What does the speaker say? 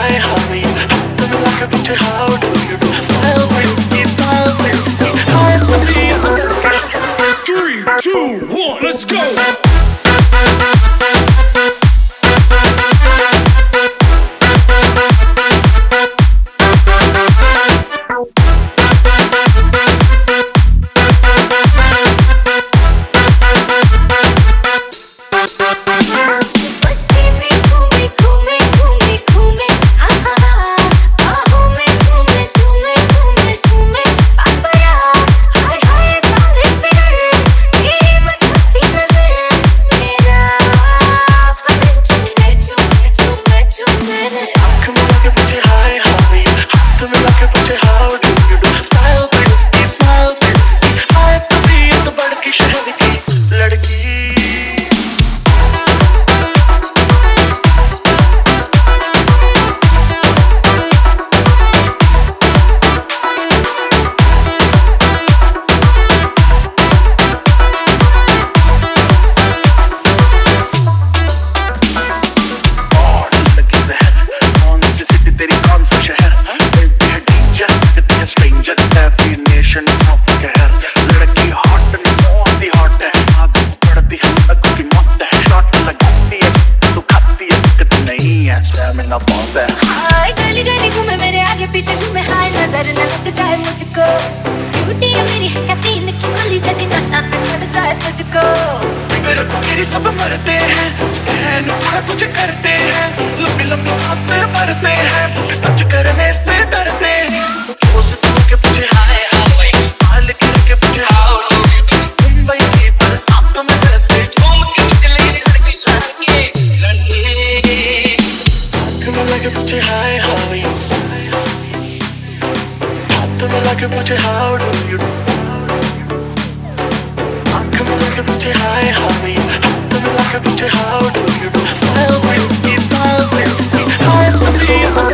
hi, how are you? Tell me like a picture, how do you do? Smile brings me, hi, how are you? 3, 2, 1, let's go! गली गली घूमे मेरे आगे पीछे झूमे हाय नजर न लग जाए मुझको ब्यूटी मेरी है कैफीन की गोली जैसी नशा न चढ़ जाए तुझको फिगर तेरी सब मरते हैं स्कैन पूरा तुझे करते हैं लंबी लंबी सांसें भरते हैं टच करने से डरते हैं जोश तू के पूछे हाय हाय हाल के पूछे हाउ मुंबई की बरसात में जैसे झूम के चले धड़के धड़के like a picture, hi, how are you? Tell me like a picture, how do you do? Come like a picture, hi, how are you? Tell me like a picture, how do you do? Smile brings me, hi, how are you?